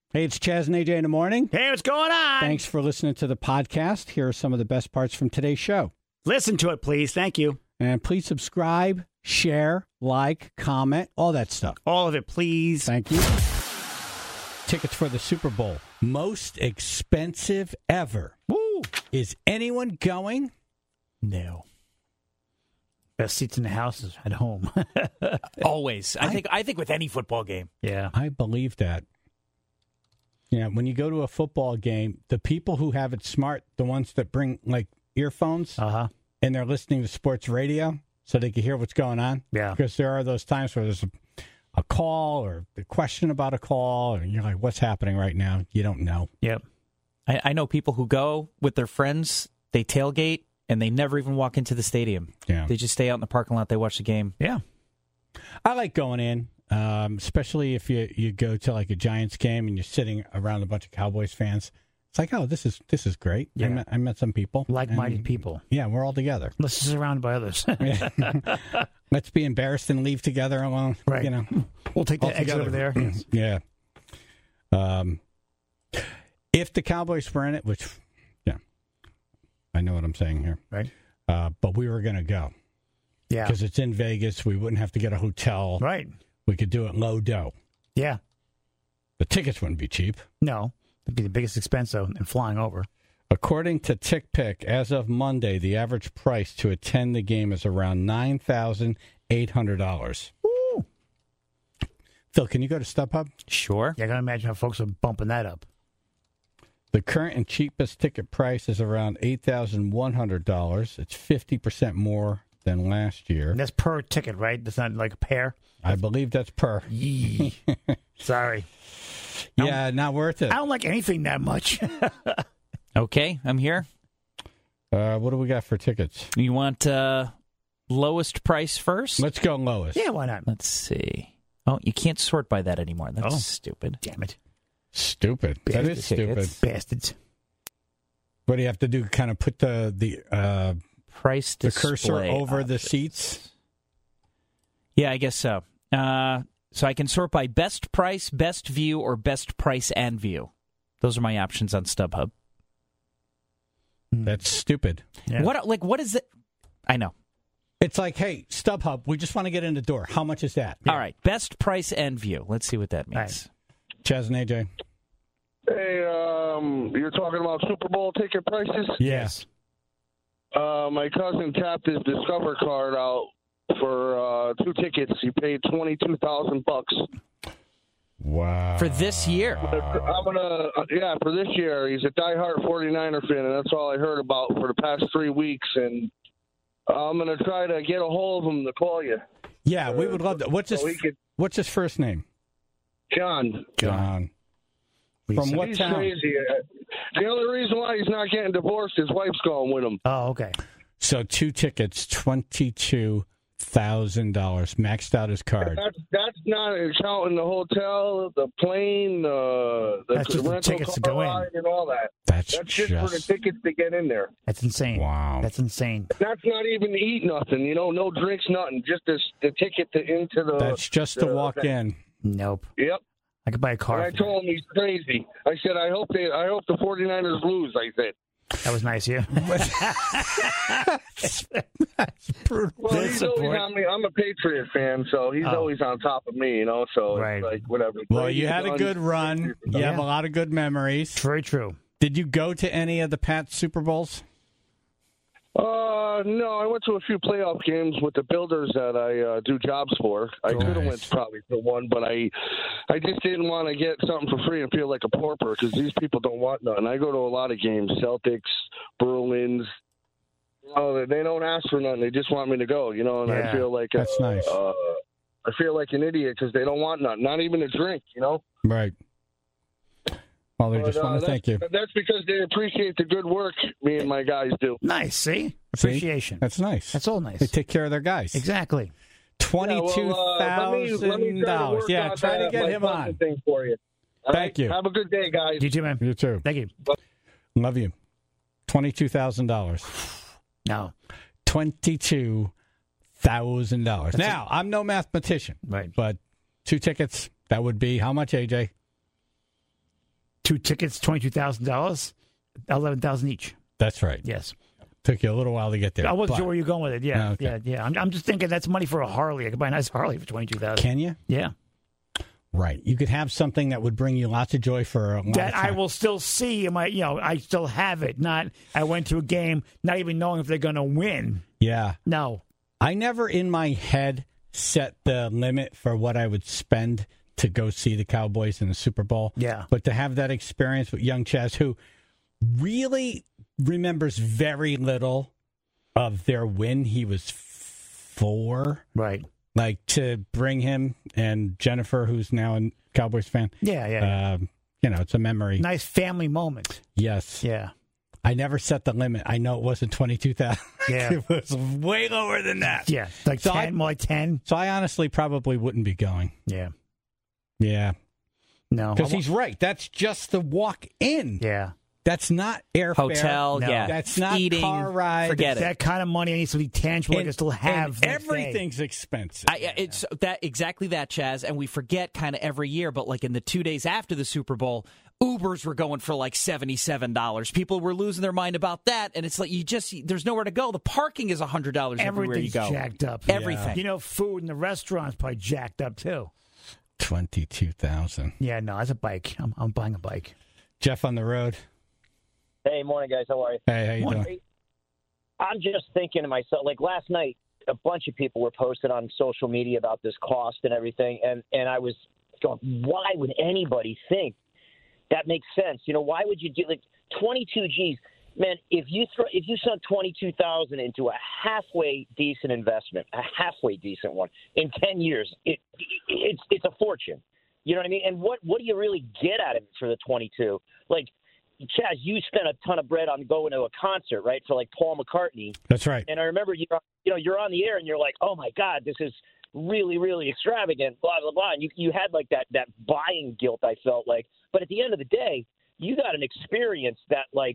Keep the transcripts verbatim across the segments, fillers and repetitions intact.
Hey, it's Chaz and A J in the morning. Hey, what's going on? Thanks for listening to the podcast. Here are some of the best parts from today's show. Listen to it, please. Thank you. And please subscribe, share, like, comment, all that stuff. All of it, please. Thank you. Tickets for the Super Bowl. Most expensive ever. Woo! Is anyone going? No. Best seats in the house is at home. Always. I, I think I think with any football game. Yeah. I believe that. Yeah, when you go to a football game, the people who have it smart, the ones that bring like earphones Uh-huh. and they're listening to sports radio so they can hear what's going on. Yeah. Because there are those times where there's a, a call or a question about a call, and you're like, what's happening right now? You don't know. Yep. I, I know people who go with their friends, they tailgate, and they never even walk into the stadium. Yeah. They just stay out in the parking lot. They watch the game. Yeah. I like going in, um, especially if you, you go to like a Giants game and you're sitting around a bunch of Cowboys fans. It's like, oh, this is this is great. Yeah. I, met, I met some people. Like-minded and, people. Yeah, we're all together. Unless it's surrounded by others. Let's be embarrassed and leave together alone. Right. You know, We'll take all that exit over there. together. Yeah. Um, if the Cowboys were in it, which, yeah, I know what I'm saying here. Right. Uh, but we were going to go Yeah. because it's in Vegas. We wouldn't have to get a hotel. Right. We could do it low dough. Yeah. The tickets wouldn't be cheap. No. It'd be the biggest expense, though, in flying over. According to TickPick, as of Monday, the average price to attend the game is around nine thousand eight hundred dollars. Ooh. Phil, can you go to StubHub? Sure. Yeah, I got to imagine how folks are bumping that up. The current and cheapest ticket price is around eight thousand one hundred dollars. It's fifty percent more than last year. And that's per ticket, right? That's not like a pair? I believe that's per. Yee. Sorry. Yeah, not worth it. I don't like anything that much. Okay, I'm here. Uh, what do we got for tickets? You want uh, lowest price first? Let's go lowest. Yeah, why not? Let's see. Oh, you can't sort by that anymore. That's Oh. stupid. Damn it. Stupid. That is stupid. Tickets. Bastards. What do you have to do? Kind of put the the uh, Price the display cursor over the options. seats? Yeah, I guess so. Uh, so I can sort by best price, best view, or best price and view. Those are my options on StubHub. That's stupid. Yeah. What like what is it? I know. It's like, hey, StubHub, we just want to get in the door. How much is that? All right, best price and view. Let's see what that means. Chaz and A J. Hey, um, you're talking about Super Bowl ticket prices? Yes. Uh, my cousin tapped his Discover card out for uh, two tickets. He paid twenty-two thousand bucks. Wow. For this year. I'm gonna, uh, yeah, for this year. He's a diehard forty-niner fan, and that's all I heard about for the past three weeks. And I'm gonna try to get a hold of him to call you. Yeah, we would love that. What's his So we could- What's his first name? John. John. From what He's town? crazy. The only reason why he's not getting divorced, his wife's going with him. Oh, okay. So two tickets, twenty-two thousand dollars. Maxed out his card. That's that's not counting the hotel, the plane, uh, the That's just the rental tickets to car go in. ride and all that. That's, That's just, for the just tickets to get in there. That's insane. Wow. That's insane. That's not even to eat nothing, you know, no drinks, nothing. Just this, the ticket to into the. that's just to the walk event. in. Nope. Yep. I could buy a car. And I for told him he's crazy. I said, I hope they, I hope the forty-niners lose. I said. that. That was nice, yeah. That's brutal. Well, Good he's support. always on me. I'm a Patriot fan, so he's Oh. always on top of me, you know. So Right. it's like whatever. Well, Brady's you had a done. good run. You Yeah. have a lot of good memories. Very true. Did you go to any of the Pats Super Bowls? Uh, no, I went to a few playoff games with the builders that I uh, do jobs for. I could have Nice. went probably to one, but I, I just didn't want to get something for free and feel like a pauper because these people don't want nothing. I go to a lot of games, Celtics, Bruins. Oh, they don't ask for nothing; they just want me to go, you know. And Yeah, I feel like That's uh, nice. Uh, I feel like an idiot because they don't want nothing, not even a drink, you know. Right. Well, they But, just uh, want to that's- thank you. That's because they appreciate the good work me and my guys do. Nice. See? See? Appreciation. That's nice. That's all nice. They take care of their guys. Exactly. Twenty-two Yeah, well, uh, let me- let me thousand try to dollars. work Yeah, on try to that, get my him budget on. Thing for you. All Thank right? you. Have a good day, guys. You too, man. You too. Thank you. Love you. Twenty-two thousand dollars. No. Twenty-two thousand dollars. That's Now, I'm no mathematician, Right. but two tickets, that would be how much, A J? Two tickets, twenty-two thousand dollars, eleven thousand each. That's right. Yes. Took you a little while to get there. I wasn't but- sure where you're going with it. Yeah, Oh, okay. yeah, yeah. I'm, I'm just thinking that's money for a Harley. I could buy a nice Harley for twenty-two thousand dollars. Can you? Yeah. Right. You could have something that would bring you lots of joy for a lot That of time. I will still see in my, you know, I still have it. Not, I went to a game not even knowing if they're going to win. Yeah. No. I never in my head set the limit for what I would spend to go see the Cowboys in the Super Bowl. Yeah. But to have that experience with young Chaz, who really remembers very little of their win. He was four. Right. Like, to bring him and Jennifer, who's now a Cowboys fan. Yeah, yeah. yeah. Um, you know, it's a memory. Nice family moment. Yes. Yeah. I never set the limit. I know it wasn't twenty-two thousand. Yeah. It was way lower than that. Yeah. Like So ten, I- more like ten. So I honestly probably wouldn't be going. Yeah. Yeah. No. Because I wa- he's right. That's just the walk in. Yeah. That's not airfare. Hotel, No. yeah. That's not eating, car ride. Forget it. That kind of money needs to be tangible. I And- can still have. and that day. everything's expensive. I, it's that exactly that, Chaz, and we forget kind of every year. But like in the two days after the Super Bowl, Ubers were going for like seventy-seven dollars. People were losing their mind about that, and it's like you just there's nowhere to go. The parking is a hundred dollars everywhere you Everything's go. jacked up. Everything. You know, food in the restaurants probably jacked up too. Twenty-two thousand. Yeah, no, that's a bike. I'm, I'm buying a bike. Jeff on the road. Hey, morning, guys. How are you? Hey, how you Morning. doing? I'm just thinking to myself, like last night, a bunch of people were posting on social media about this cost and everything, and, and I was going, why would anybody think that makes sense? You know, why would you do like twenty-two G's? Man, if you throw if you sunk twenty-two thousand into a halfway decent investment, a halfway decent one in ten years, it, it it's it's a fortune. You know what I mean? And what what do you really get out of it for the twenty-two? Like, Chaz, you spent a ton of bread on going to a concert, right, for like Paul McCartney. That's right. And I remember you you know you're on the air and you're like, oh my God, this is really really extravagant, blah blah blah. And you you had like that that buying guilt. I felt like, but at the end of the day, you got an experience that like,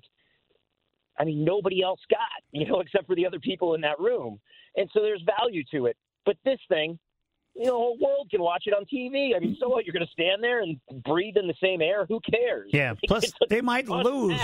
I mean, nobody else got, you know, except for the other people in that room. And so there's value to it. But this thing, you know, the whole world can watch it on T V. I mean, so what? You're going to stand there and breathe in the same air? Who cares? Yeah. Plus, It's a they might fun lose.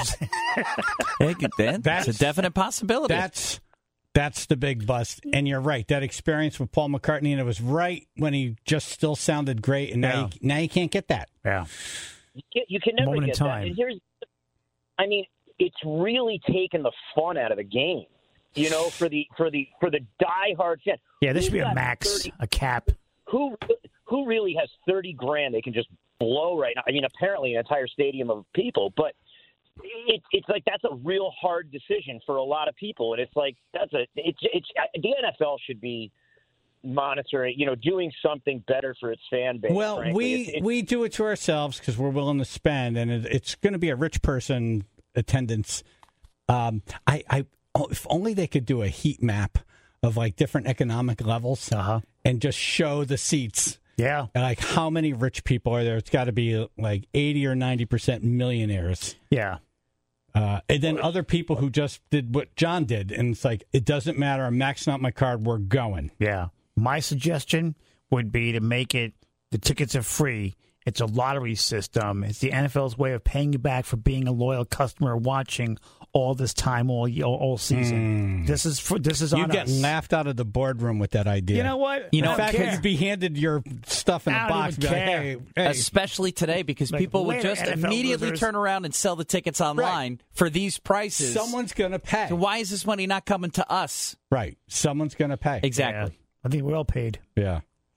It could- that- That's- That's a definite possibility. That's that's the big bust. And you're right. That experience with Paul McCartney, and it was right when he just still sounded great. And now, Yeah. you, now you can't get that. Yeah. You can, you can never Moment in get time. that. And here's, I mean, it's really taken the fun out of the game. You know, for the for the for the diehard fan. Yeah, there should be Who's a got max, thirty a cap. Who who really has thirty grand they can just blow right now? I mean, apparently an entire stadium of people, but it, it's like that's a real hard decision for a lot of people, and it's like that's a it's it's the N F L should be monitoring, you know, doing something better for its fan base. Well, frankly. we It's- it's- we do it to ourselves because we're willing to spend, and it, it's going to be a rich person attendance. Um, I, I oh, if only they could do a heat map of like different economic levels Uh huh. and just show the seats. Yeah. And like how many rich people are there? It's got to be like eighty or ninety percent millionaires. Yeah. Uh, and then other people who just did what John did. And it's like, it doesn't matter. I'm maxing out my card. We're going. Yeah. My suggestion would be to make it the tickets are free. It's a lottery system. It's the N F L's way of paying you back for being a loyal customer watching all this time, all all, all season. This is for, this is You on get us. laughed out of the boardroom with that idea. You know what? You know, I In don't fact, care. you'd be handed your stuff in a I don't box. even And be like, care. hey, hey. Especially today, because Like, people would later, just N F L immediately losers. turn around and sell the tickets online for these prices. Someone's going to pay. So why is this money not coming to us? Right. Someone's going to pay. Exactly. Yeah. I think we're all paid. Yeah.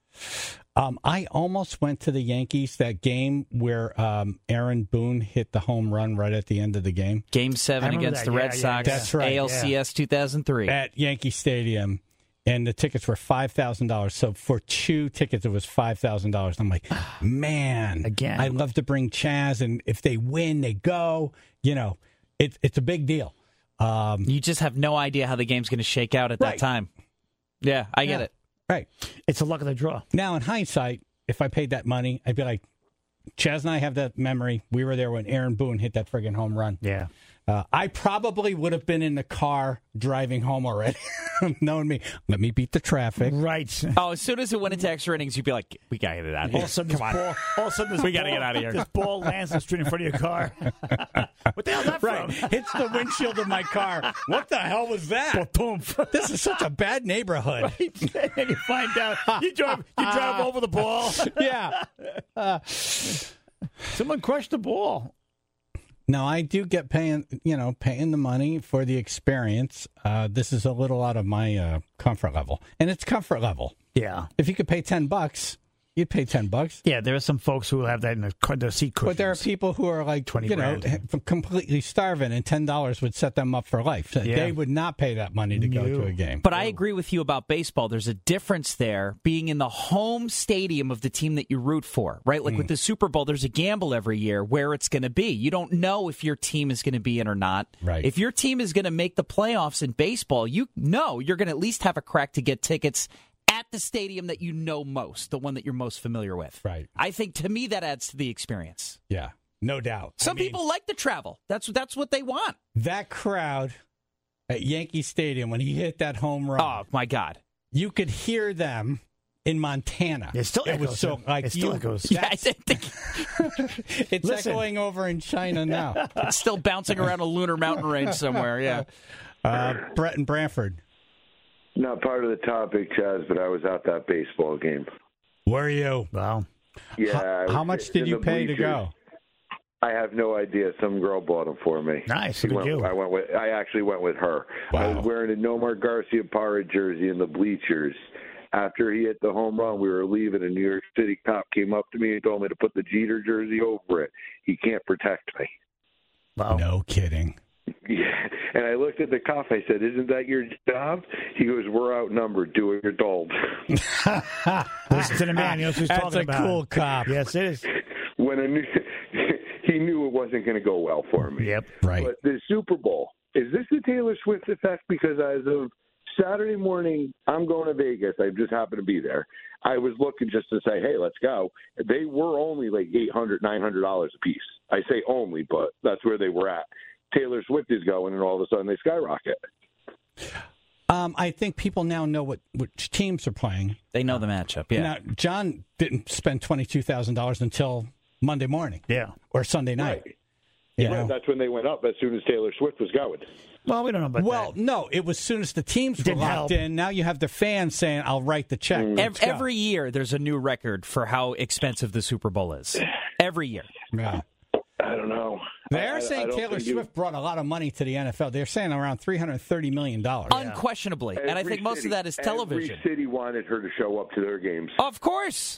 Um, I almost went to the Yankees, that game where um, Aaron Boone hit the home run right at the end of the game Game seven I remember against that. the Yeah, Red yeah, Sox. That's right, A L C S two thousand three. at Yankee Stadium. And the tickets were five thousand dollars. So for two tickets, it was five thousand dollars. I'm like, man, Again. I'd love to bring Chaz. And if they win, they go. You know, it, it's a big deal. Um, You just have no idea how the game's going to shake out at Right. that time. Yeah, I get Yeah. it. right. It's the luck of the draw. Now, in hindsight, if I paid that money, I'd be like, Chaz and I have that memory. We were there when Aaron Boone hit that friggin' home run. Yeah. Uh, I probably would have been in the car driving home already, knowing me. Let me beat the traffic. Right. Oh, as soon as it went into extra innings, you'd be like, we got to get it out of All here. of a sudden, this ball, all of a sudden this We gotta ball- get outta here. This ball lands in the street in front of your car. What the hell's that Right. from? Hits the windshield of my car. What the hell was that? Boom. This is such a bad neighborhood. And you find out you drive you drive over the ball. Yeah. Uh, Someone crushed the ball. no, I do get paying, you know, paying the money for the experience. Uh, this is a little out of my uh, comfort level. And it's comfort level. Yeah. If you could pay ten bucks, you'd pay ten bucks. Yeah, there are some folks who have that in the, the seat cushions. But there are people who are like, twenty you know, grand. completely starving, and ten dollars would set them up for life. So Yeah. They would not pay that money to go No. to a game. But I agree with you about baseball. There's a difference there being in the home stadium of the team that you root for, right? Like with the Super Bowl, there's a gamble every year where it's going to be. You don't know if your team is going to be in or not. Right. If your team is going to make the playoffs in baseball, you know you're going to at least have a crack to get tickets at the stadium that you know most, the one that you're most familiar with. Right. I think, to me, that adds to the experience. Yeah, no doubt. Some I mean, people like to travel. That's that's what they want. that crowd at Yankee Stadium when he hit that home run, Oh, my God. you could hear them in Montana. It still it was echoes. so like It still you, echoes. Yeah, I that's- think it's Listen. echoing over in China now. it's still bouncing around a lunar mountain range somewhere, yeah. Uh, Brett and Branford, Not part of the topic, Chaz, but I was at that baseball game. where are you? Wow. Yeah. How, I was how much did in you the pay to bleachers. go? I have no idea. Some girl bought them for me. Nice. She Look at went, you. I went with. I actually went with her. I Wow. was wearing a Nomar Garcia Parra jersey in the bleachers. After he hit the home run, we were leaving. A New York City cop came up to me and told me to put the Jeter jersey over it. He can't protect me. Wow. No kidding. Yeah. And I looked at the cop. I said, "Isn't that your job?" He goes, "We're outnumbered. Do what you're told." Listen to the man. He knows what he's That's talking a about. cool cop. Yes, it is. When a new, he knew it wasn't going to go well for me. Yep. Right. But the Super Bowl, is this the Taylor Swift effect? Because as of Saturday morning, I'm going to Vegas. I just happened to be there. I was looking just to say, hey, let's go. They were only like eight hundred dollars, nine hundred dollars a piece. I say only, but that's where they were at. Taylor Swift is going, and all of a sudden they skyrocket. Um, I think people now know what which teams are playing. They know the matchup, yeah. Now, John didn't spend twenty-two thousand dollars until Monday morning Yeah. or Sunday night. Right. You Right, know? that's when they went up as soon as Taylor Swift was going. Well, we don't know about Well, that. no, it was as soon as the teams were Didn't locked help. in. Now you have the fans saying, I'll write the check. Ev- Let's go. Every year, there's a new record for how expensive the Super Bowl is. Every year. Yeah. I don't know. They I- are I- I saying don't Taylor think you- Swift brought a lot of money to the N F L. They're saying around three hundred thirty million dollars. Unquestionably. And I Every think most city- of that is television. Every city wanted her to show up to their games. Of course.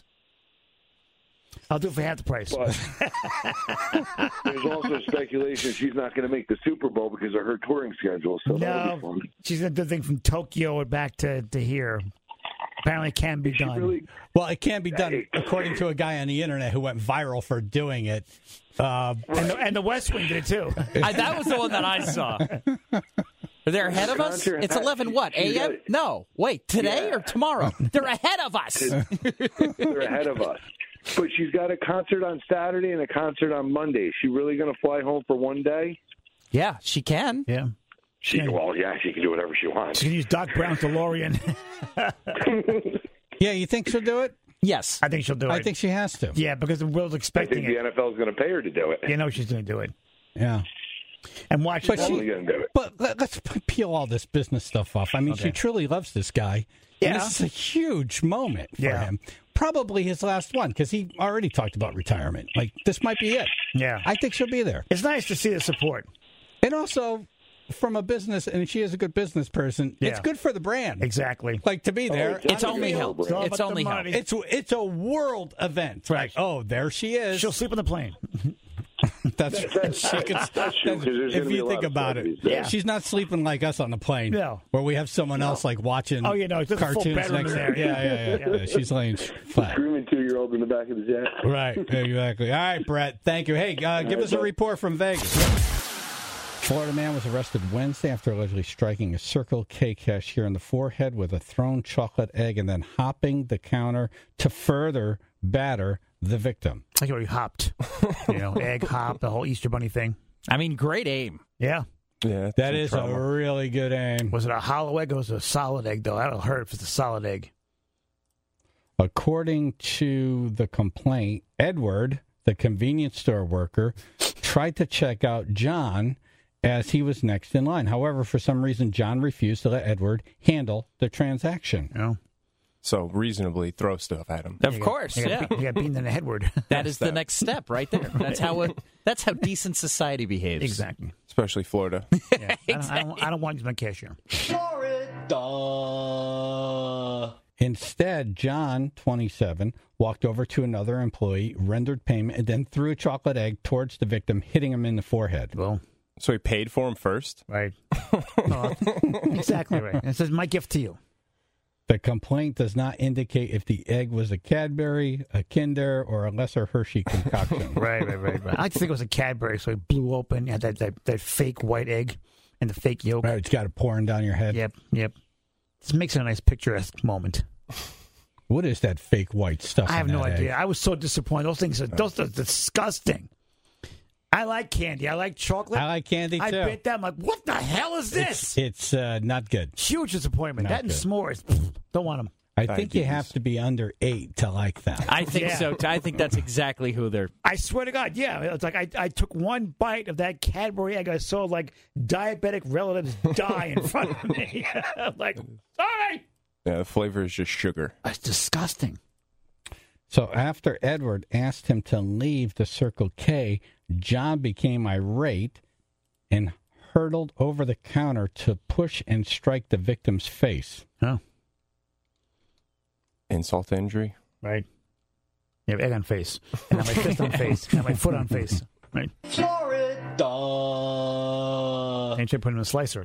I'll do it for half the price. But there's also speculation she's not going to make the Super Bowl because of her touring schedule. So that'll be No, fun. she's going to do the thing from Tokyo and back to, to here. Apparently, it can be She done. really, Well, it can be done, according to a guy on the internet who went viral for doing it. Uh, and, the, and the West Wing did it too. I, that was the one that I saw. They're ahead of us? Concert It's hat- eleven what? she- she A M? got- No. Wait, today Yeah. or tomorrow? They're ahead of us. they're ahead of us. But she's got a concert on Saturday and a concert on Monday. Is she really going to fly home for one day? Yeah, she can. Yeah. She, well, yeah, she can do whatever she wants. She can use Doc Brown's DeLorean. yeah, you think she'll do it? Yes. I think she'll do it. I think she has to. Yeah, because the world's I expecting think the it. N F L is going to pay her to do it. You know she's going to do it. Yeah. And watch But it. she- She's going to do it. But let, let's p- peel all this business stuff off. I mean, she truly loves this guy. And Yeah. this is a huge moment for Yeah. him. Probably his last one because he already talked about retirement. Like, this might be it. Yeah. I think she'll be there. It's nice to see the support. And also, from a business, and she is a good business person, it's Yeah. good for the brand. Exactly. Like, to be there. It's only helped. It's all It's about the only helped. money. It's it's a world event. Like, oh, there she is. She'll sleep on the plane. That's, she could, That's true, 'cause there's if gonna be a you lot think of about it, celebrities there. Yeah. she's not sleeping like us on the plane. No. Where we have someone else like watching. Oh, you know, there's a full cartoons bedroom next in to there. her. Yeah, yeah, yeah, yeah. She's laying flat. Screaming two-year-old in the back of the jet. Right, exactly. All right, Brett. Thank you. Hey, uh, give us a report from Vegas. Florida man was arrested Wednesday after allegedly striking a Circle K cashier in the forehead with a thrown chocolate egg and then hopping the counter to further batter the victim. Like he hopped. You know, egg hop, the whole Easter Bunny thing. I mean, great aim. Yeah. Yeah, That is a really good aim. Was it a hollow egg or was it a solid egg, though? That'll hurt if it's a solid egg. According to the complaint, Edward, the convenience store worker, tried to check out John as he was next in line. However, for some reason, John refused to let Edward handle the transaction. You know? So reasonably throw stuff at him. Of You course, got, you yeah. got, be- you got beamed in the headward. That is the that. next step right there. That's how it, that's how decent society behaves. Exactly. Especially Florida. Yeah. I, don't, I, don't, I don't want to use my cashier. Instead, John, twenty-seven, walked over to another employee, rendered payment, and then threw a chocolate egg towards the victim, hitting him in the forehead. Well, So he paid for him first? right. Oh, exactly right. It says, my gift to you. The complaint does not indicate if the egg was a Cadbury, a Kinder, or a lesser Hershey concoction. Right, right, right, right. I like to think it was a Cadbury, so it blew open. You had that, that, that fake white egg and the fake yolk. Right, it's got it pouring down your head. Yep, yep. This makes it a nice picturesque moment. What is that fake white stuff? I have in no that idea. egg? I was so disappointed. Those things are those are disgusting. I like candy. I like chocolate. I like candy, I too. bit that. I'm like, what the hell is this? It's, it's uh, not good. Huge disappointment. Not that and good. s'mores. Pfft, don't want them. I think you Diabetes. have to be under eight to like them. I think Yeah. so. Too. I think that's exactly who they're. I swear to God, yeah. It's like I, I took one bite of that Cadbury egg. I saw like diabetic relatives die in front of me. I'm like, sorry. Yeah, the flavor is just sugar. That's disgusting. So after Edward asked him to leave the Circle K, John became irate and hurtled over the counter to push and strike the victim's face. Oh, Insult to injury. right. You have egg on face. And I have my fist on face. And I have my foot on face. Right. Florida. And you try to put it in a slicer.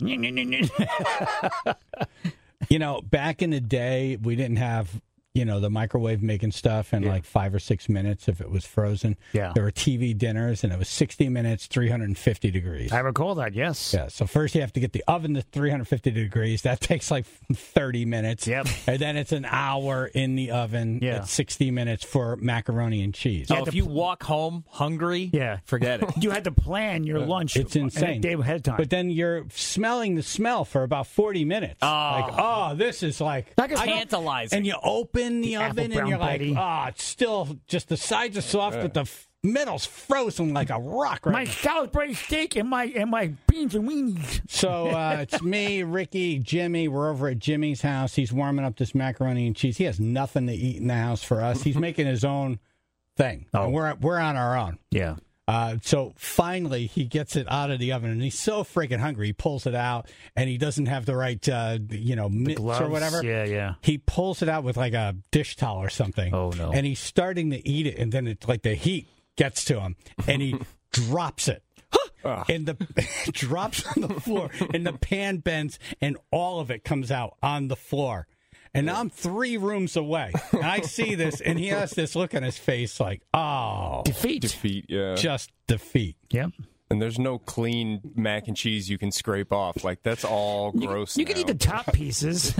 You know, back in the day, we didn't have, you know, the microwave making stuff in Yeah. like five or six minutes if it was frozen. Yeah. There were T V dinners, and it was sixty minutes, three hundred fifty degrees. I recall that, yes. Yeah, so first you have to get the oven to three hundred fifty degrees. That takes like thirty minutes. Yep. And then it's an hour in the oven Yeah. at sixty minutes for macaroni and cheese. Oh, if you walk home hungry, Yeah. forget it. You had to plan your lunch It's insane. a day ahead of time. But then you're smelling the smell for about forty minutes. Oh. Like, oh, this is like... Like a I don't- tantalizing. And you open the, The apple oven and brown you're patty. like, oh, it's still just the sides are soft, but the f- middle's frozen like a rock right my now. Salisbury steak and my and my beans and weenies. So uh, it's me, Ricky, Jimmy. We're over at Jimmy's house. He's warming up this macaroni and cheese. He has nothing to eat in the house for us. He's making his own thing. Oh. And we're we're on our own. Yeah. Uh, so finally, he gets it out of the oven, and he's so freaking hungry. He pulls it out, and he doesn't have the right, uh, you know, mitts Gloves. or whatever. Yeah, yeah. He pulls it out with like a dish towel or something. Oh, no. And he's starting to eat it, and then it's like the heat gets to him, and he drops it. And the drops on the floor, and the pan bends, and all of it comes out on the floor. And I'm three rooms away, and I see this, and he has this look on his face like, oh, Defeat. Defeat, yeah. just defeat. Yep. And there's no clean mac and cheese you can scrape off. Like, that's all gross You can now. eat the top pieces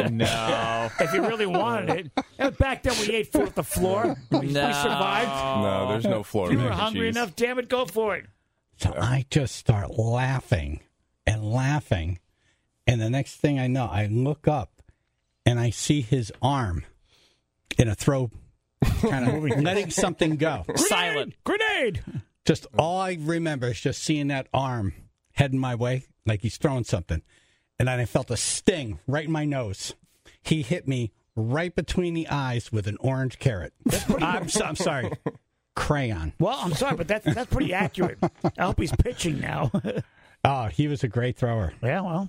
No. if you really wanted it. And back then we ate food at the floor. We, we No. survived. No, there's no floor If you mac were and hungry cheese. enough, damn it, go for it. So I just start laughing and laughing. And the next thing I know, I look up and I see his arm in a throw, kind of letting something go. Silent. Grenade. Just all I remember is just seeing that arm heading my way, like he's throwing something. And then I felt a sting right in my nose. He hit me right between the eyes with an orange carrot. I'm, so, I'm sorry, crayon. Well, I'm sorry, but that's that's pretty accurate. I hope he's pitching now. Oh, he was a great thrower. Yeah, well,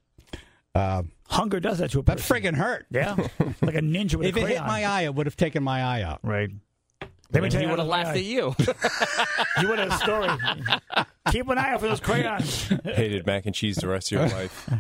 Uh, hunger does that to a that person. friggin' hurt. Yeah, like a ninja with If a it crayon. hit my eye, it would have taken my eye out. Right. Let me tell He you would have another laughed eye. at you. You would have a story. Keep an eye out for those crayons. Hated mac and cheese the rest of your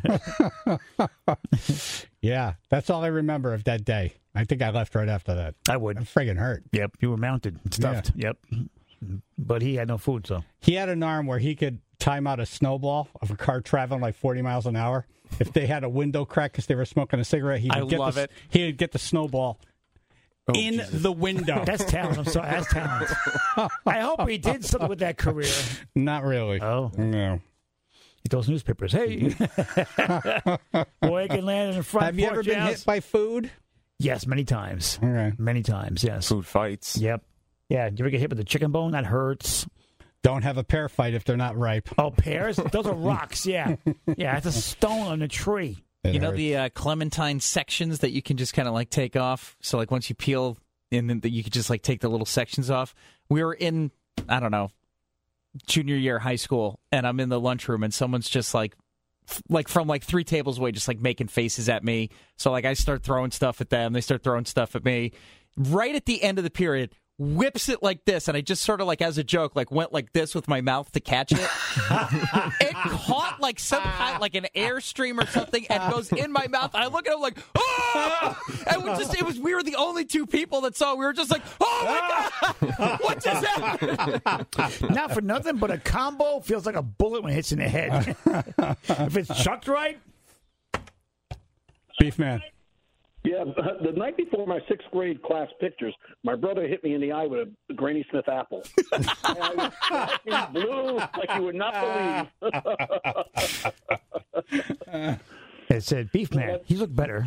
life. Yeah, that's all I remember of that day. I think I left right after that. I would. I'm friggin' hurt. Yep, you were mounted, and stuffed. Yep. But he had no food, so. He had an arm where he could time out a snowball of a car traveling like forty miles an hour. If they had a window crack because they were smoking a cigarette, he would I get love the, it. He would get the snowball in Jesus. the window. That's talent. I'm sorry. That's talent. I hope he did something with that career. Not really. Oh. No. Those newspapers. Hey. Boy, I can land in the front Have you ever porch been house. hit by food? Yes, many times. Okay. Many times, yes. Food fights. Yep. Yeah, do you ever get hit with a chicken bone? That hurts. Don't have a pear fight if they're not ripe. Oh, pears? Those are rocks, yeah. Yeah, it's a stone on a tree. It You know hurts. the uh, clementine sections that you can just kind of like take off. So like once you peel, and then you could just like take the little sections off. We were in, I don't know, junior year of high school, and I'm in the lunchroom, and someone's just like, f- like from like three tables away, just like making faces at me. So like I start throwing stuff at them, they start throwing stuff at me. Right at the end of the period, whips it like this, and I just sort of like as a joke, like went like this with my mouth to catch it. It caught like some kind, like an airstream or something, and goes in my mouth. And I look at him like, oh! And we just, it was we were the only two people that saw. It. We were just like, oh my god, what just happened? Not for nothing, but a combo feels like a bullet when it hits in the head. If it's chucked right, Beef man. Yeah, the night before my sixth grade class pictures, my brother hit me in the eye with a Granny Smith apple. And I was fucking blue like you would not believe. it said, beef man, you look better.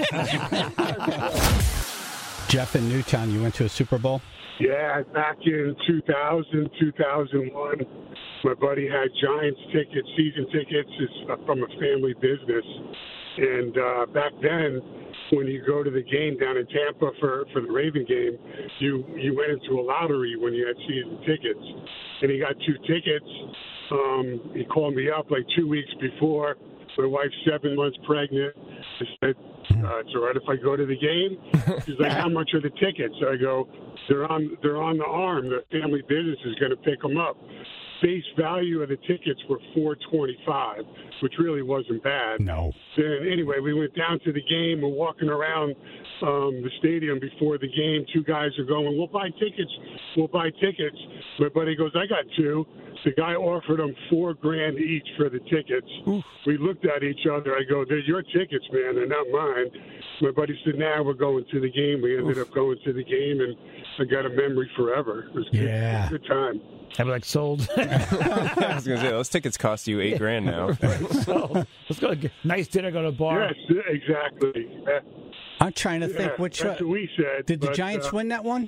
Jeff in Newtown, you went to a Super Bowl? Yeah, back in two thousand, two thousand one, my buddy had Giants tickets, season tickets. It's from a family business. And uh, back then, when you go to the game down in Tampa for, for the Raven game, you, you went into a lottery when you had season tickets. And he got two tickets. Um, he called me up like two weeks before. My wife's seven months pregnant. I said, uh, it's all right if I go to the game? She's like, how much are the tickets? I go, they're on they're on the arm. The family business is going to pick them up. Base value of the tickets were four twenty-five, which really wasn't bad. No. Then anyway, we went down to the game. We're walking around um, the stadium before the game. Two guys are going, we'll buy tickets. We'll buy tickets. My buddy goes, I got two. The guy offered them four grand each for the tickets. Oof. We looked at each other. I go, they're your tickets, man. They're not mine. My buddy said, nah, we're going to the game. We ended Oof. up going to the game, and I got a memory forever. It was good, yeah. good time. I'd be like, sold. I was going to say, those tickets cost you eight grand now. So, let's go. Nice dinner, go to a bar. Yes, exactly. Uh, I'm trying to think yeah, which. That's uh, what we said. Did the but, Giants uh, win that one?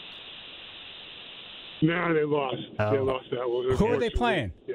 No, they lost. Oh. They lost that one. Who are they playing? Yeah.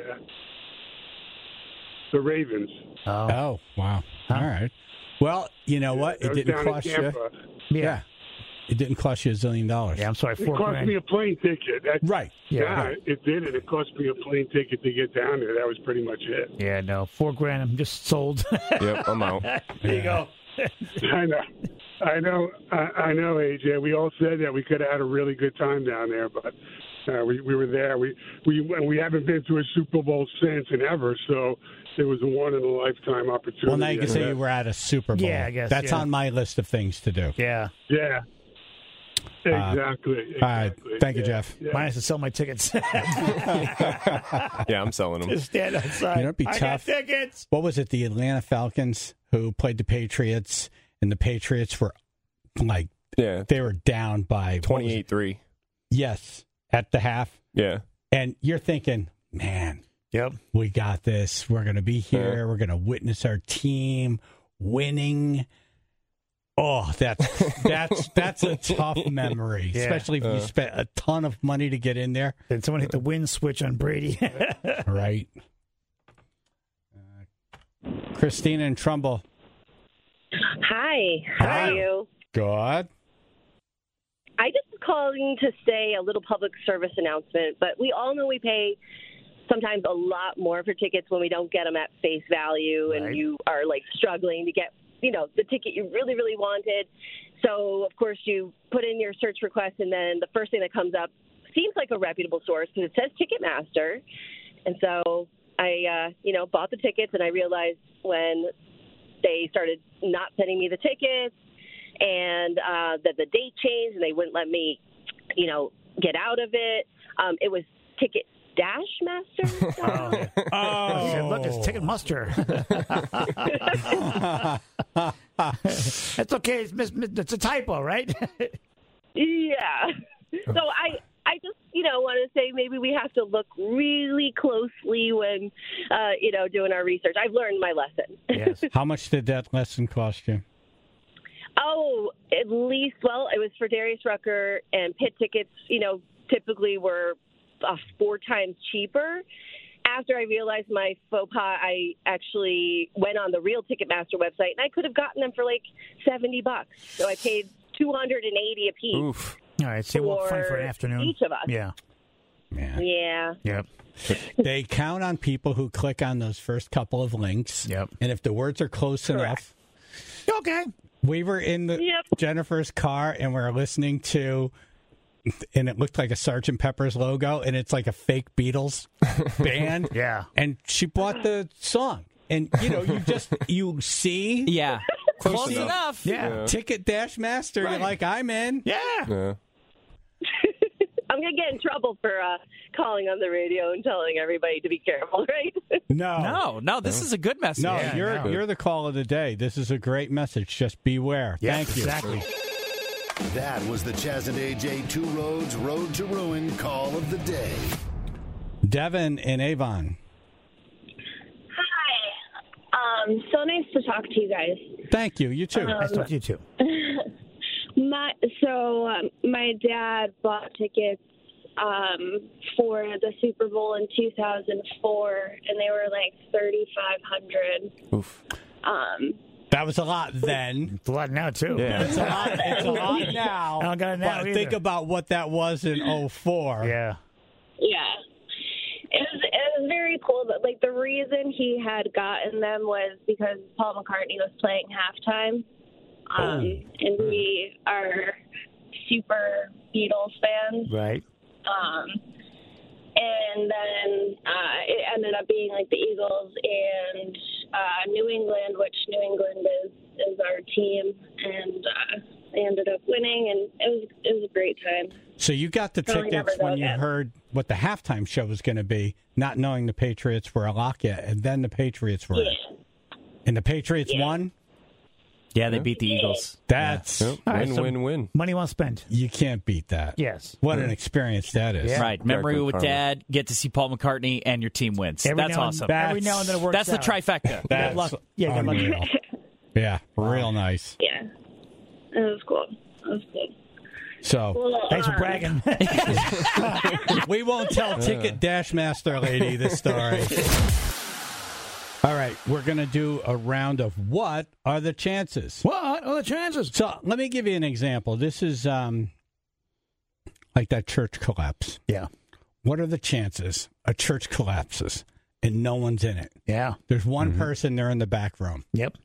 The Ravens. Oh, Oh, wow. Huh. All right. Well, you know what? That It was didn't down in cost you. Tampa. yeah. Yeah. It didn't cost you a zillion dollars. Yeah, I'm sorry, It four cost grand. me a plane ticket. That, Right. Yeah, yeah, right. it did, and it cost me a plane ticket to get down there. That was pretty much it. Yeah, no, four grand. I'm just sold. Yep, I'm out. There you go. I know. I know. I, I know, A J. We all said that we could have had a really good time down there, but uh, we we were there. We we we haven't been to a Super Bowl since and ever, so it was a one in a lifetime opportunity. Well, now you can say Yeah. you were at a Super Bowl. Yeah, I guess, That's yeah. on my list of things to do. Yeah. Yeah. Exactly. All right. exactly. Thank you, Yeah, Jeff. yeah. Mine has to sell my tickets. Yeah, I'm selling them. Just stand outside. You know, it'd be I tough. got tickets. What was it? The Atlanta Falcons who played the Patriots, and the Patriots were like Yeah, they were down by what was it? twenty-eight three. Yes, at the half. Yeah. And you're thinking, man, Yep. we got this. We're going to be here. Yeah. We're going to witness our team winning. Oh, that's that's that's a tough memory, Yeah. especially if you Uh. spent a ton of money to get in there. Then someone hit the win switch on Brady. Right. Uh, Christina and Trumbull. Hi, how Hi. are you? Good. I just was calling to say a little public service announcement, but we all know we pay sometimes a lot more for tickets when we don't get them at face value, Right. and you are like struggling to get, you know, the ticket you really, really wanted. So, of course, you put in your search request, and then the first thing that comes up seems like a reputable source because it says Ticketmaster. And so I, uh, you know, bought the tickets, and I realized when they started not sending me the tickets and uh, that the date changed and they wouldn't let me, you know, get out of it. Um, it was Ticket Dash Master. Oh, yeah. Oh, He said, look, it's Ticket Muster. That's okay. It's, mis- mis- it's a typo, right? Yeah. So I, I just, you know, want to say maybe we have to look really closely when, uh, you know, doing our research. I've learned my lesson. Yes. How much did that lesson cost you? Oh, at least, well, it was for Darius Rucker, and pit tickets, you know, typically were uh, four times cheaper. After I realized my faux pas, I actually went on the real Ticketmaster website, and I could have gotten them for like seventy bucks. So I paid two hundred eighty a piece. Oof. All right, see, we'll find for an For afternoon. each of us. Yeah. Man. Yeah. Yep. They count on people who click on those first couple of links. Yep. And if the words are close Correct. enough. Okay. We were in the Yep. Jennifer's car, and we were listening to, and it looked like a Sergeant Pepper's logo, and it's like a fake Beatles band. Yeah. And she bought the song. And, you know, you just, you see Yeah. Close, enough. enough. Yeah. Yeah. Ticket Dash Master, you're like, I'm in. Yeah. Yeah. I'm going to get in trouble for uh, calling on the radio and telling everybody to be careful, right? No. No, no, this is a good message. No, Yeah, you're no. you're the call of the day. This is a great message. Just beware. Yeah, Thank you. exactly. That was the Chaz and A J Two Roads Road to Ruin call of the day. Devin and Avon. Hi. Um, so nice to talk to you guys. Thank you. You too. Um, Nice to talk to you, too. My so um, my dad bought tickets um, for the Super Bowl in two thousand four, and they were like thirty-five hundred. Oof. Um, That was a lot then. It's a lot now, too. Yeah. It's a lot, it's a lot now. I don't got it now But either. think about what that was in oh four. Yeah. yeah, it was it was very cool. But like the reason he had gotten them was because Paul McCartney was playing halftime, um, and we are super Beatles fans. Right. Um, and then uh, it ended up being like the Eagles and uh, New England, which New England is, is our team, and uh, they ended up winning, and it was it was a great time. So you got the Probably tickets never go when you again. heard what the halftime show was going to be, not knowing the Patriots were a lock yet, and then the Patriots were in. Yeah. And the Patriots Yeah. won? Yeah, they beat the Eagles. That's, Yep. All right, Win, so- win, win. Money well spent. you can't beat that. Yes. What an experience that is. Yeah. Right. Memory Good with karma. Dad, get to see Paul McCartney, and your team wins. Every That's now and- awesome. That- Every now and then it works That's the out. trifecta. That's luck. Yeah, good luck. unreal. Yeah, real nice. Yeah, it was cool. It was cool. So Well, Thanks for um, bragging. we won't tell Ticket Dash Master Lady this story. All right, we're going to do a round of what are the chances? What are the chances? So let me give you an example. This is um, like that church collapse. Yeah. What are the chances a church collapses and no one's in it? Yeah. There's one person, they're in the back room. Yep.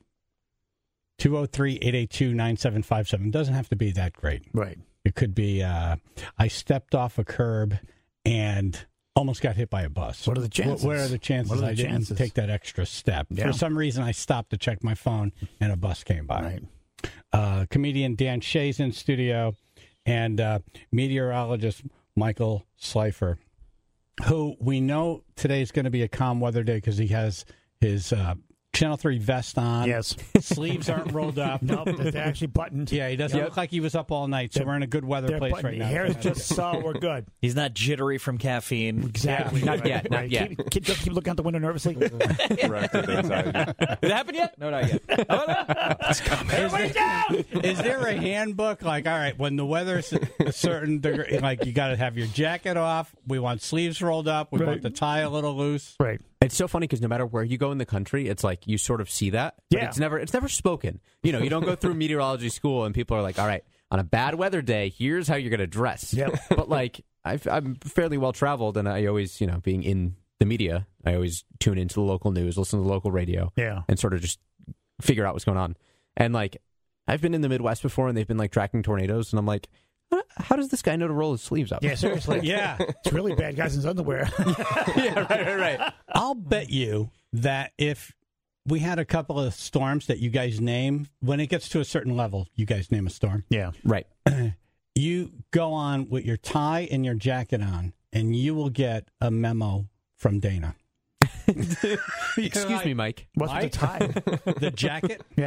two oh three, eight eight two, nine seven five seven. Doesn't have to be that great. Right. It could be uh, I stepped off a curb and almost got hit by a bus. What are the chances? What, what are the chances What are the I didn't chances? take that extra step? Yeah. For some reason, I stopped to check my phone and a bus came by. Right. Uh, comedian Dan Shea's in studio and uh, meteorologist Michael Slifer, who we know today is going to be a calm weather day because he has his uh, Channel three vest on. Yes. Sleeves aren't rolled up. Nope, they're actually buttoned. Yeah, he doesn't Yep. look like he was up all night, so They're- we're in a good weather They're place buttoned. right now. Hair is just so we're good. He's not jittery from caffeine. Exactly. Not Right, yet. Not right. yet. Keep, keep, just keep looking out the window nervously. Racked with anxiety. Did it happen yet? No, not yet. Everybody down! Is there a handbook like, all right, when the weather's a certain degree, like you got to have your jacket off, we want sleeves rolled up, we Right. want the tie a little loose. Right. It's so funny because no matter where you go in the country, it's like you sort of see that. But Yeah. It's never it's never spoken. You know, you don't go through meteorology school and people are like, all right, on a bad weather day, here's how you're going to dress. Yep. But like, I've, I'm fairly well traveled, and I always, you know, being in the media, I always tune into the local news, listen to the local radio, Yeah. and sort of just figure out what's going on. And like, I've been in the Midwest before, and they've been like tracking tornadoes, and I'm like, how does this guy know to roll his sleeves up? Yeah, seriously. Yeah. It's really bad guys in his underwear. yeah, right, right, right. I'll bet you that if we had a couple of storms that you guys name, when it gets to a certain level, you guys name a storm. Yeah. Right. You go on with your tie and your jacket on, and you will get a memo from Dana. Excuse me, Mike. What's with the tie? The jacket? Yeah.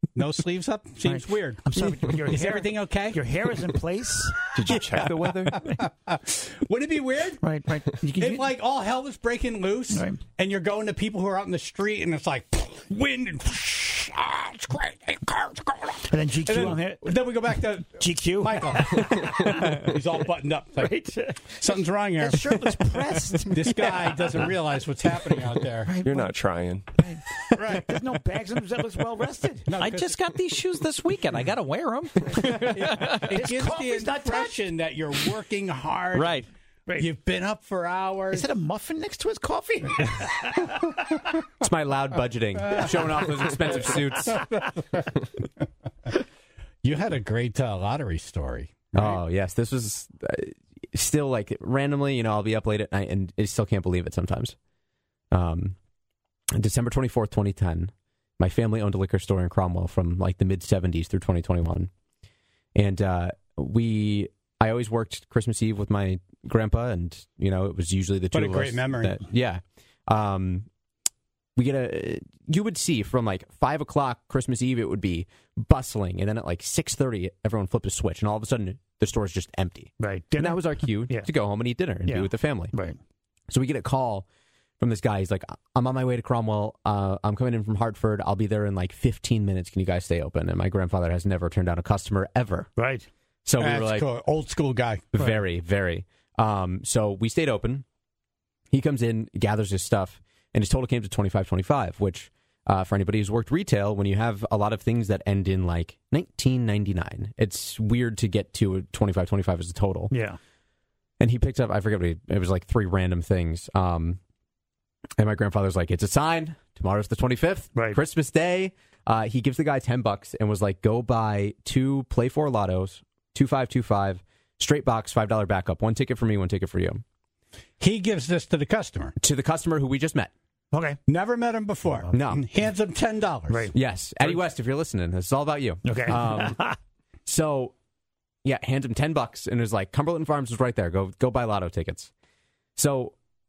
No sleeves up? Seems Right. weird. I'm sorry, but your Is hair- everything okay? Your hair is in place. Did you check the weather? Wouldn't it be weird? Right, right. You can- If like all hell was breaking loose, Right. and you're going to people who are out in the street, and it's like wind and ah, it's great. And then G Q And on then, here. then we go back to G Q. Michael. He's all buttoned up. Like, Right. something's wrong here. That shirt was pressed. This guy doesn't realize what's happening out there. You're not trying. Right. There's no bags on him. That looks well rested. No, I 'cause just got these shoes this weekend. I got to wear them. it gives the coffee's not impression that you're working hard. Right. Right. You've been up for hours. Is it a muffin next to his coffee? It's my loud budgeting, showing off those expensive suits. You had a great uh, lottery story. Right? Oh yes, this was uh, still like randomly. You know, I'll be up late at night and I still can't believe it sometimes. Um, December twenty fourth, twenty ten. My family owned a liquor store in Cromwell from like the mid seventies through twenty twenty one, and uh, we. I always worked Christmas Eve with my grandpa, and you know it was usually the two What a of great us. memory. That, yeah. Um, we get a. You would see from like five o'clock Christmas Eve, it would be bustling, and then at like six thirty, everyone flipped a switch, and all of a sudden the store is just empty. Right. And that was our cue Yeah. to go home and eat dinner and Yeah. be with the family. Right. So we get a call from this guy. He's like, I'm on my way to Cromwell. Uh, I'm coming in from Hartford. I'll be there in like fifteen minutes. Can you guys stay open? And my grandfather has never turned down a customer ever. Right. So we That's were like, cool. Old school guy. very, very. Um, so we stayed open. He comes in, gathers his stuff, and his total came to twenty-five twenty-five, which uh, for anybody who's worked retail, when you have a lot of things that end in like nineteen ninety-nine, it's weird to get to a twenty-five twenty-five as a total. Yeah. And he picked up, I forget what he, it was like three random things. Um, and my grandfather's like, it's a sign. Tomorrow's the twenty-fifth, Right. Christmas Day. Uh, he gives the guy ten bucks and was like, go buy two Play four Lottos, two five two five, straight box, five dollar backup. One ticket for me, one ticket for you. He gives this to the customer. To the customer who we just met. Okay. Never met him before. No. And hands him ten dollars. Right. Yes. Eddie West, if you're listening, this is all about you. Okay. Um, so, yeah, hands him ten bucks and was like, Cumberland Farms is right there. Go go buy lotto tickets. So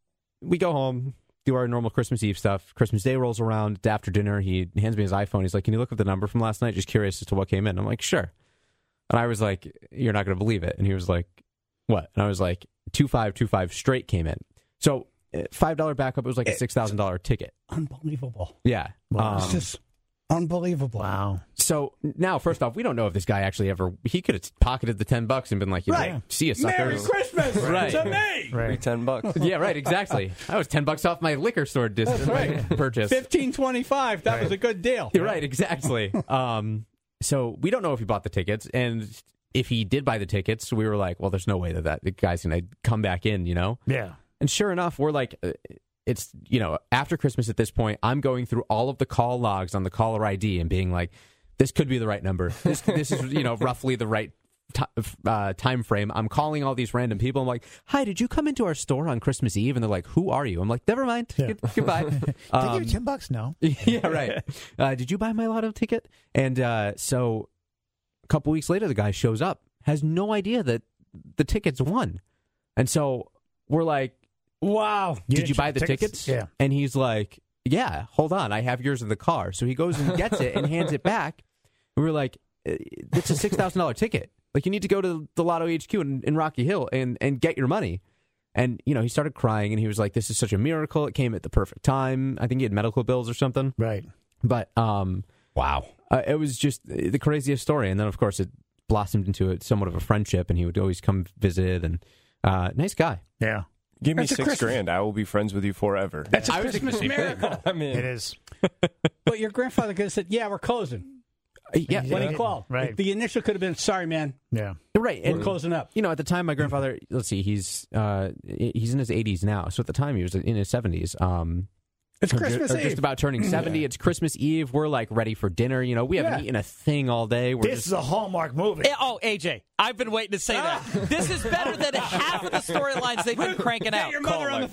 we go home, do our normal Christmas Eve stuff. Christmas Day rolls around. After dinner, he hands me his iPhone. He's like, can you look up the number from last night? Just curious as to what came in. I'm like, sure. And I was like, you're not going to believe it. And he was like, what? And I was like, two five two five straight came in. So uh, five dollar backup, it was like a six thousand dollars ticket. Unbelievable. Yeah. Wow. Um, It's just unbelievable. Wow. So now, first off, we don't know if this guy actually ever, he could have pocketed the ten bucks and been like, you Right. know, see you suckers. Merry Christmas Right. to me. Free ten bucks. Yeah, right, exactly. That was ten bucks off my liquor store dis- right. purchase. Fifteen twenty-five. That was a good deal. You're right, exactly. Um, so we don't know if he bought the tickets, and if he did buy the tickets, we were like, well, there's no way that, that the guy's going to come back in, you know? Yeah. And sure enough, we're like, uh, it's, you know, after Christmas at this point, I'm going through all of the call logs on the caller I D and being like, this could be the right number. This, this is, you know, roughly the right t- uh, time frame. I'm calling all these random people. I'm like, hi, did you come into our store on Christmas Eve? And they're like, who are you? I'm like, never mind. Yeah. Good- goodbye. Did I give you ten bucks? No. Yeah, right. Uh, did you buy my lotto ticket? And uh, so a couple weeks later, the guy shows up, has no idea that the tickets won. And so we're like, wow. Did didn't you check buy the the tickets? tickets? Yeah. And he's like, yeah, hold on. I have yours in the car. So he goes and gets it and hands it back. And we're like, it's a six thousand dollars ticket. Like, you need to go to the Lotto H Q in, in Rocky Hill and, and get your money. And, you know, he started crying and he was like, this is such a miracle. It came at the perfect time. I think he had medical bills or something. Right. But, um, wow. Uh, it was just the craziest story. And then, of course, it blossomed into a, somewhat of a friendship, and he would always come visit. And uh, nice guy. Yeah. Give me That's a six Christmas- grand. I will be friends with you forever. That's a I was Christmas miracle. I mean, It is. But your grandfather could have said, yeah, we're closing. Yeah, When Yeah. he called. Right. The initial could have been, sorry, man, Yeah. right. we're And, closing up. you know, at the time, my grandfather, let's see, he's uh, he's in his eighties now. So at the time, he was in his seventies. Um, It's or ju- Christmas or Eve. just about turning seventy. It's Christmas Eve. We're like ready for dinner. You know, we haven't Yeah. eaten a thing all day. We're This just is a Hallmark movie. Eh, Oh, A J, I've been waiting to say that. This is better than half of the storylines they've been cranking Get out. your mother on the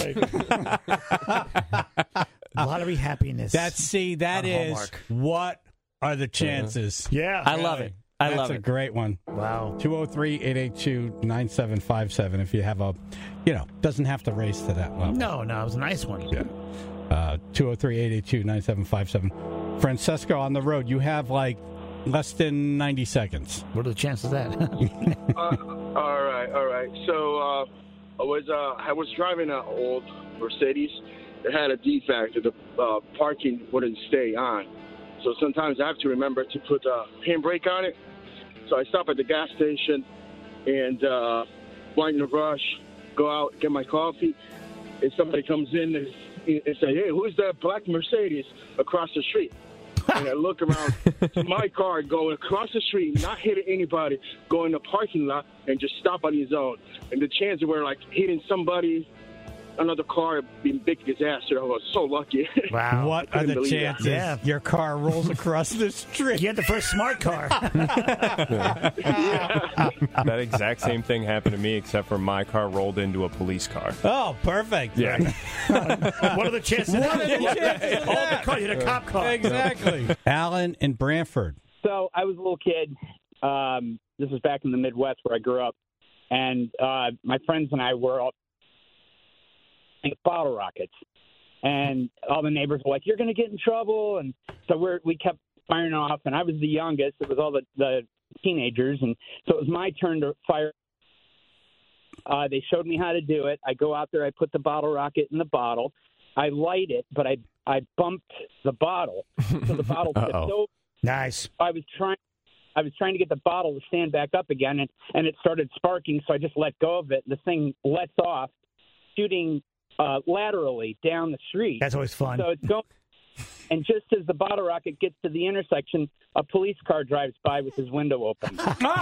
phone. Lottery happiness. That's, see, that On is, Hallmark. what are the chances? yeah. I love it. I That's love a it. great one. Wow. two oh three, eight eight two, nine seven five seven if you have a, you know, doesn't have to race to that level. No, no, it was a nice one. Yeah. Uh, two oh three, eight eight two, nine seven five seven. Francesco on the road. You have like less than ninety seconds. What are the chances of that? uh, all right, all right. So uh, I was uh, I was driving an old Mercedes. It had a defect. The uh, parking wouldn't stay on. So sometimes I have to remember to put a handbrake on it. So I stop at the gas station and uh, while in a rush, go out, get my coffee. And somebody comes in and, and say, hey, who's that black Mercedes across the street? And I look around to my car going across the street, not hitting anybody, go in the parking lot and just stop on his own. And the chances were like hitting somebody, another car being big disaster. I was so lucky. Wow. What are the chances Yeah. your car rolls across the street? You had the first smart car. That exact same thing happened to me, except for my car rolled into a police car. Oh, perfect. Yeah. What are the chances? What are the chances of All that? the car, you had a cop car. Exactly. Alan in Brantford. So I was a little kid. Um, this was back in the Midwest where I grew up. And uh, my friends and I were all playing bottle rockets. And all the neighbors were like, you're going to get in trouble. And so we're, we kept firing off. And I was the youngest. It was all the, the teenagers. And so it was my turn to fire. Uh, they showed me how to do it. I go out there. I put the bottle rocket in the bottle. I light it, but I I bumped the bottle. So the bottle tipped over. Nice. I was trying I was trying to get the bottle to stand back up again, and, and it started sparking, so I just let go of it. The thing lets off, shooting uh, laterally down the street. That's always fun. So it's going, and just as the bottle rocket gets to the intersection, a police car drives by with his window open.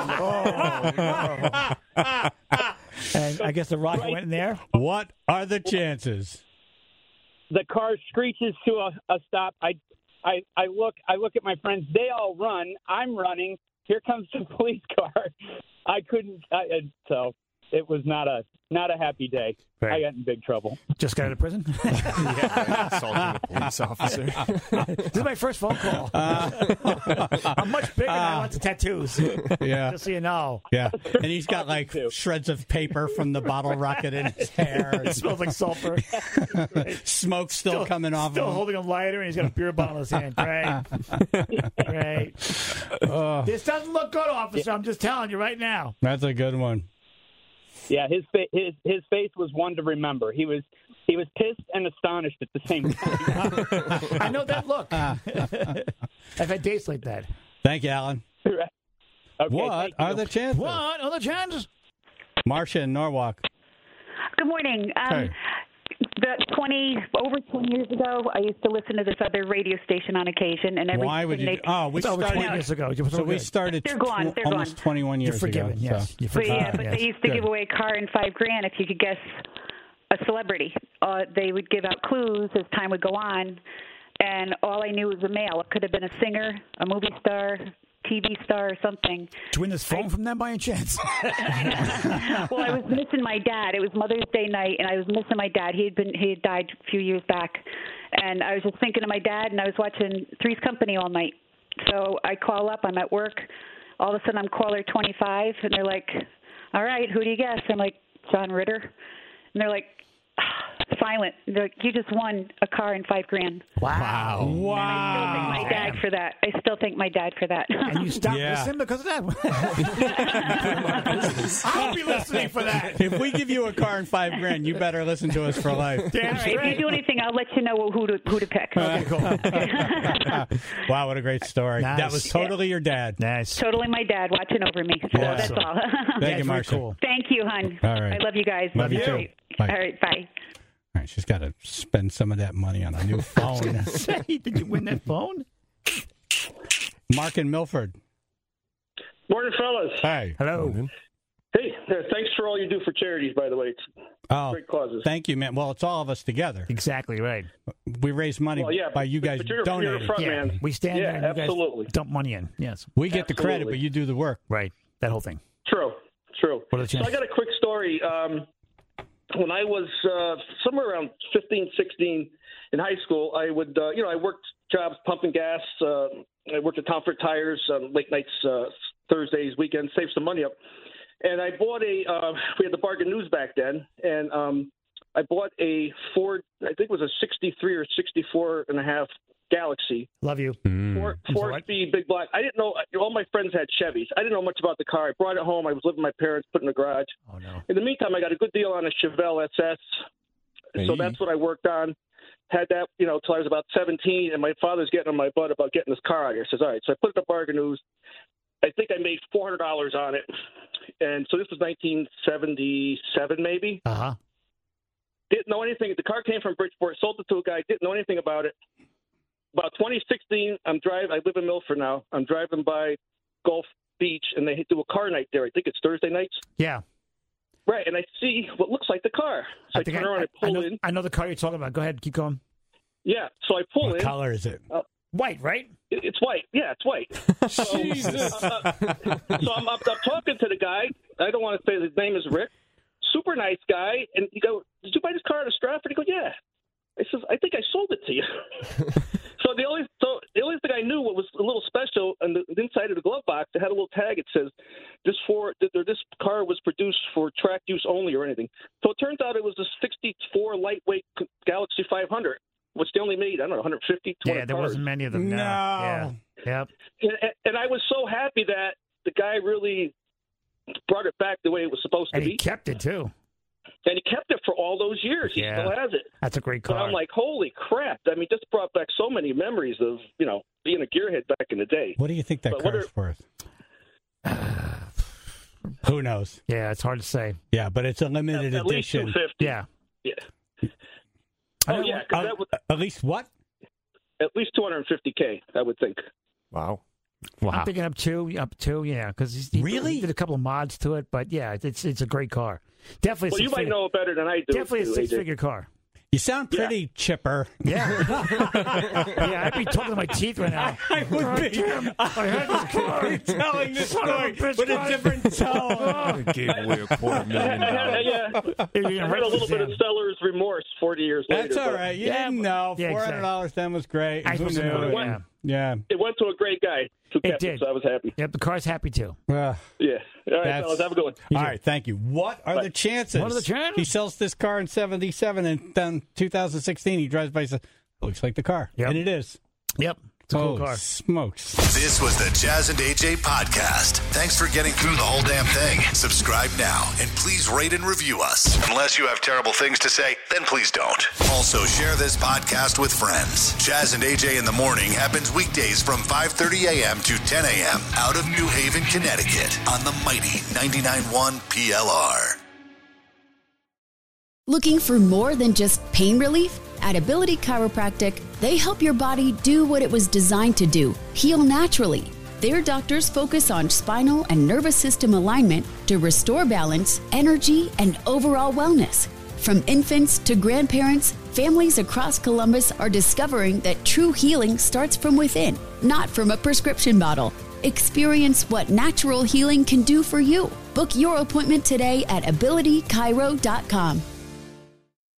And I guess the rocket Right. went in there. What are the chances? The car screeches to a, a stop. I, I, I look. I look at my friends. They all run. I'm running. Here comes the police car. I couldn't. I, I- so it was not a not a happy day. Right. I got in big trouble. Just got out of prison. Yeah, assaulting a police officer. This is my first phone call. I'm much bigger now. Lots of tattoos. Yeah. Just so you know. Yeah. And he's got like shreds of paper from the bottle rocket in his hair. It smells like sulfur. Smoke still, coming off Still of him. holding a lighter, and he's got a beer bottle in his hand. Great. Great. Oh, This doesn't look good, officer. I'm just telling you right now. that's a good one. Yeah, his fa- his his face was one to remember. He was he was pissed and astonished at the same time. I know that look. I've had days like that. Thank you, Alan. Okay, What thank are you. the chances? What are the chances? Marcia in Norwalk. Good morning. Um, Hey. The twenty over twenty years ago, I used to listen to this other radio station on occasion, and every Why would you? they, Oh, we It's over started twenty years ago. You're So we good. started They're gone. tw- They're almost gone. twenty-one years You're forgiven. ago. Yes. So. You're But forgiven. yeah, but yes. they used to Good. give away a car and five grand if you could guess a celebrity. Uh, they would give out clues as time would go on, and all I knew was a male. It could have been a singer, a movie star, T V star, or something. Did you win this phone from them by any chance? Well, I was missing my dad. It was Mother's Day night, and I was missing my dad. He had been he had died a few years back, and I was just thinking of my dad, and I was watching Three's Company all night. So I call up. I'm at work. All of a sudden, I'm caller twenty-five, and they're like, "All right, who do you guess?" I'm like, "John Ritter," and they're like, silent. They're like, "You just won a car and five grand." Wow. I still thank my dad for that. I still thank my dad for that. And you stopped Yeah. listening because of that? I'll be listening for that. If we give you a car and five grand, you better listen to us for life. Damn All right, if straight. you do anything, I'll let you know who to who to pick. Okay, cool. Wow, what a great story. Nice. That was totally your dad. Nice. Totally my dad watching over me. So Awesome. that's all. Thank Yeah, you, very Marcia. cool. Thank you, hon. All right. I love you guys. Love you All too. right. Bye. All right, bye. All right, she's got to spend some of that money on a new phone. Say, did you win that phone? Mark in Milford. Morning, fellas. Hey. Hello. Hey, uh, thanks for all you do for charities, by the way. It's Oh, great causes. thank you, man. Well, it's all of us together. Exactly right. We raise money Well, yeah, by you but- guys but you're- you're donating. a front Yeah, man. we stand Yeah, there and you guys absolutely. dump money in. Yes. We get the credit, Absolutely. but you do the work. Right. That whole thing. True, true. What are the So I chances? got a quick story. Um, when I was uh, somewhere around fifteen, sixteen in high school, I would, uh, you know, I worked jobs pumping gas. Uh, I worked at Comfort Tires, um, late nights, uh, Thursdays, weekends, saved some money up. And I bought a, uh, we had the Bargain News back then, and um, I bought a Ford, I think it was a sixty-three or sixty-four and a half Galaxy. Love you. Four, four speed, big block. I didn't know. All my friends had Chevys. I didn't know much about the car. I brought it home. I was living with my parents, put it in the garage. Oh no! In the meantime, I got a good deal on a Chevelle S S. Hey. So that's what I worked on. Had that, you know, till I was about seventeen, and my father's getting on my butt about getting this car out here. Says, all right. So I put it up Bargain News. I think I made four hundred dollars on it, and so this was nineteen seventy-seven, maybe. Uh huh. Didn't know anything. The car came from Bridgeport. Sold it to a guy. Didn't know anything about it. About twenty sixteen, I'm driving. I live in Milford now. I'm driving by Gulf Beach, and they do a car night there. I think it's Thursday nights. Yeah. Right, and I see what looks like the car. So I, I think turn I, around and I, pull know, in. I know the car you're talking about. Go ahead, keep going. Yeah, so I pull What in. color is it? Uh, White, right? It, it's white. Yeah, it's white. So, Jesus. uh, uh, so I'm, I'm, I'm talking to the guy. I don't want to say his name is Rick. Super nice guy. And you go, did you buy this car at a Stratford? He goes, yeah. I says, I think I sold it to you. so the only so the only thing I knew what was a little special on the, the inside of the glove box, it had a little tag. It says this for or this car was produced for track use only or anything. So it turns out it was a sixty-four lightweight Galaxy five hundred, which they only made, I don't know, one hundred fifty, two hundred Yeah, there cars. wasn't many of them. No. No. Yeah. Yep. And, and I was so happy that the guy really brought it back the way it was supposed And to he be. kept it too. And he kept it for all those years. He Yeah. still has it. That's a great But car. I'm like, holy crap. I mean, this brought back so many memories of, you know, being a gearhead back in the day. What do you think that But what car's worth? Who knows? Yeah, it's hard to say. Yeah, but it's a limited At least edition. two fifty. Yeah. Yeah. Oh, yeah. 'cause Uh, that would, at least what? at least two hundred fifty K, I would think. Wow. I'm picking up two, up two, yeah, because he Really? he did a couple of mods to it, but yeah, it's it's a great car. Definitely, a Well, you might six-figure- know it better than I do. Definitely a too, A J. six-figure car. You sound pretty chipper. Yeah, yeah, I'd be talking to my teeth right now. I would be. Damn, I had this car. You're telling this Son of a story bitch, with a guys. different tone. Gave away a quarter million dollars. yeah. You're I had a little bit of seller's remorse forty years That's later. all but right. You Yeah, didn't know. yeah, Four hundred dollars then was great. I Who supposed to knew? know it, Yeah. Yeah. It went to a great guy who It kept did. it, so I was happy. Yep, the car's happy too. Uh, Yeah. All right, That's- fellas, have a good one. all right. Thank you. What are the chances? What are the chances? He sells this car in seventy-seven, and then two thousand sixteen, he drives by and says, looks like the car. Yep. And it is. Yep, it's a cool Oh, car. smokes. This was the Jazz and A J podcast. Thanks for getting through the whole damn thing. Subscribe now and please rate and review us. Unless you have terrible things to say, then please don't. Also, share this podcast with friends. Jazz and A J in the morning happens weekdays from five thirty a.m. to ten a.m. out of New Haven, Connecticut on the mighty ninety-nine point one P L R. Looking for more than just pain relief? At Ability Chiropractic, they help your body do what it was designed to do, heal naturally. Their doctors focus on spinal and nervous system alignment to restore balance, energy, and overall wellness. From infants to grandparents, families across Columbus are discovering that true healing starts from within, not from a prescription bottle. Experience what natural healing can do for you. Book your appointment today at ability chiro dot com.